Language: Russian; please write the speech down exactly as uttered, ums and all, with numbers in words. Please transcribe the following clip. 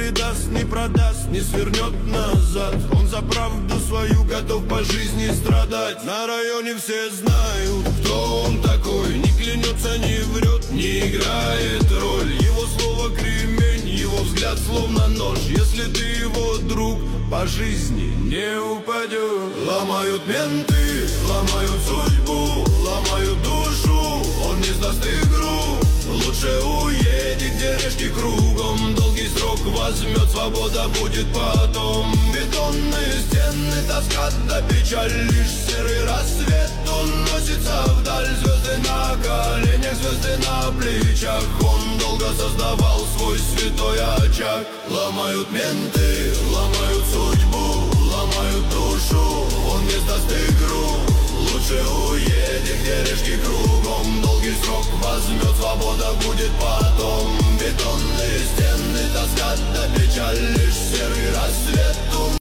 предаст, не продаст, не свернет назад. Он за правду свою готов по жизни страдать. На районе все знают, кто он такой. Не клянется, не врет, не играет роль. Его слово кремень, его взгляд словно нож. Если ты его друг, по жизни не упадет. Ломают менты, ломают судьбу, ломают душу. Он не сдаст игру, лучше уедет, где решки кругом. Долгий срок возьмет, свобода будет потом. Бетонные стены таскат до печаль. Лишь серый рассвет уносится вдаль. Звезды на коленях, звезды на плечах. Он долго создавал свой святой очаг. Ломают менты, ломают судьбу, ломают душу. Он не сдаст игру, лучше уедет, где решки кругом. Долгий срок возьмет, свобода будет потом. Бетонные стены таскат